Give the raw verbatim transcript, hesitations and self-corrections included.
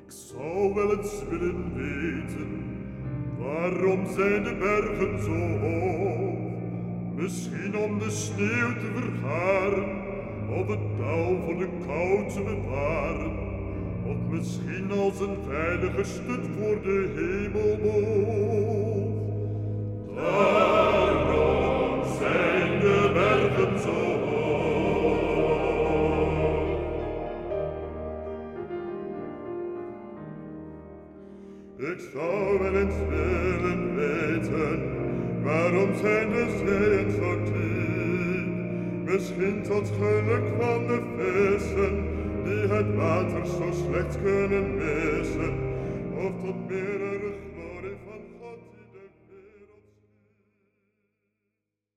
Ik zou wel eens willen weten, waarom zijn de bergen zo hoog? Misschien om de sneeuw te vergaren, of het dauw voor de kou te bewaren, of misschien als een veilige stut voor de hemelboog. Waarom zijn de bergen zo hoog? Ik zou wel eens willen weten, waarom zijn de zeeën zo diep? Misschien tot geluk van de vissen, die het water zo slecht kunnen missen, of tot meerdere